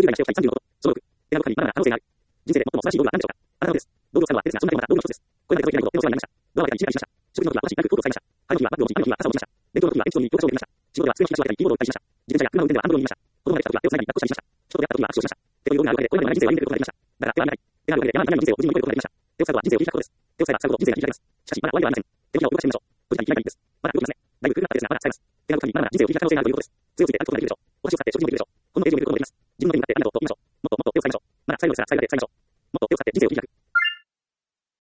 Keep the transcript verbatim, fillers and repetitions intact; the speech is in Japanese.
るぐらいの視聴期間さんじゅうのこと。小ろく。選ぶ神、まだ可能性がある。人生で最も素晴らしい道具は何でしょうか。あなたのです。道具を使うのは別ですが、そんなにもまた道具の一つです。これまで手を広げないことでお世話になりました。ドアは開けたり閉めたりしました。食事の時は私にバッグコートを使いました。歯の時はバッグを持ち、雨の時は傘を持ちました。勉強の時は鉛筆を握り教科書を読みました。仕事では机を引き出しを開けたりキーボードを打ったりしました。自転車や車の運転ではハンドルを握りました。子供が来た時は手を繋いだり抱っこしたりしました。人と出会った時は握手をしました。手という道具があるだけでこれまでの長い人生を歩み抜くことができました。だが手はありません。手があるだけで山に山に人生を無事に乗り越えることができました。手を使うことは人生を切り開くことです。手を使えば使うほど人生が切り開きます。しかしまだ終わりではありません。手のひらを動かしてみましょう。ご時間切り開いていいです。まだ動きますね。だいぶ苦くなったですが、まだ使えます。手が動く神、まだまだ人生を切り開く可能性があるということです。杖をついて歩くことができるでしょう。お箸を使って食事もできるでしょう。このページを見ることもできます。自分の手を見ることができますと、もっともっともっと手を使いましょう。まだ最後ですが、最後だけ使いましょう。